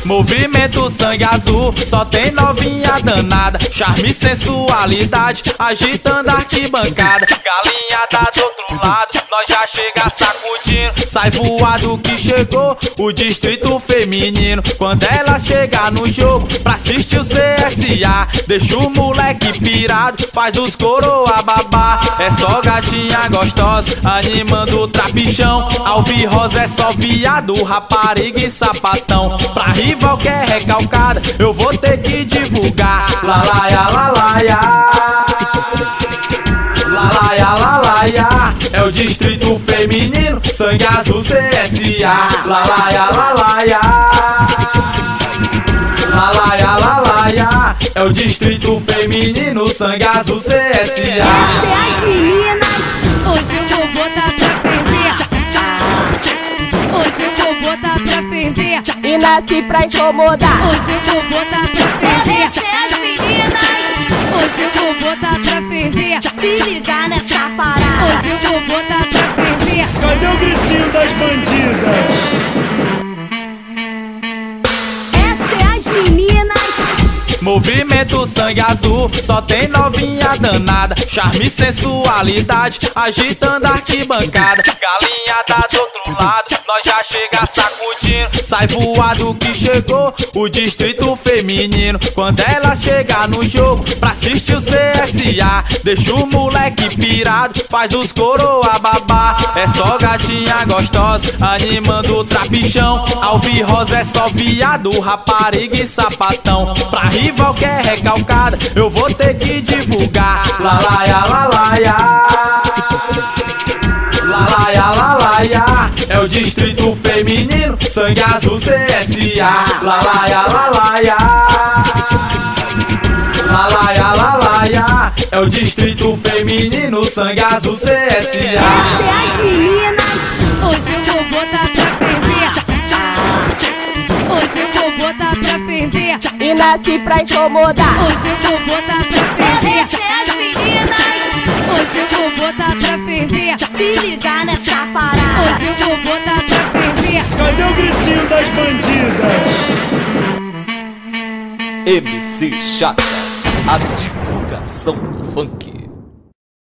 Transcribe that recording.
Movimento sangue azul, só tem novinha danada, charme e sensualidade, agitando a arquibancada. Galinha tá do outro lado, nós já chega sacudindo. Sai voado que chegou o distrito feminino. Quando ela chega no jogo pra assistir o CSA, deixa o moleque pirado, faz os coroa babar. É só gatinha gostosa, animando o trapichão. Alvi rosa é só viado, rapariga e sapatão. Pra rival que é recalcada, eu vou ter que divulgar. Lalaia, lalaia, lalaia, lalaia. É o distrito feminino, sangue azul CSA. Lalaia, lalaia, lalaia, lalaia. É o distrito feminino, sangue azul CSA. Essa é as meninas. Hoje eu vou botar pra ferver. Hoje eu vou botar pra ferver. E nasci pra incomodar. Hoje eu vou botar pra ferver. Essa é as meninas. Hoje eu vou botar pra ferver. Se ligar nessa parada. Hoje eu vou botar pra ferver. Cadê o gritinho das bandidas? Essa é as meninas. Movimento sangue azul, só tem novinha danada, charme e sensualidade, agitando a arquibancada. Galinha tá do outro lado, nós já chega sacudindo. Sai voado que chegou o distrito feminino. Quando ela chega no jogo pra assistir o CSA, deixa o moleque pirado, faz os coroa babar. É só gatinha gostosa, animando o trapichão. Alvi rosa é só viado, rapariga e sapatão. Pra rival que é recalcada, eu vou ter que divulgar. Lalaia, lalaia, lalaia, lalaia. É o distrito feminino, sangue azul CSA. Lalaia, lalaia, lalaia, lalaia. É o distrito feminino, sangue azul CSA. Essa é as meninas. Hoje eu vou botar pra ferver. Hoje eu vou botar pra ferver. E nasci pra incomodar. Hoje eu vou botar pra ferver. Essa é as meninas. Hoje eu vou botar pra ferver. Se ligar nessa parada. Hoje eu vou botar pra ferver. Cadê o gritinho das bandidas? MC Chaka, a divulgação do funk.